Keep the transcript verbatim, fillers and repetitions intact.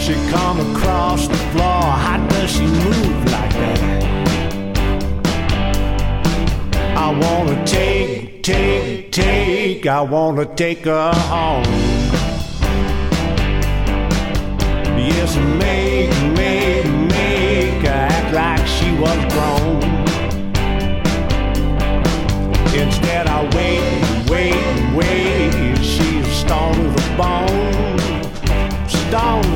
she come across the floor? How does she move like that? I wanna take, take, take, I wanna take her home. Yes, make, make, make her act like she was grown. Instead I wait, wait, wait, she's stone to the bone. Stone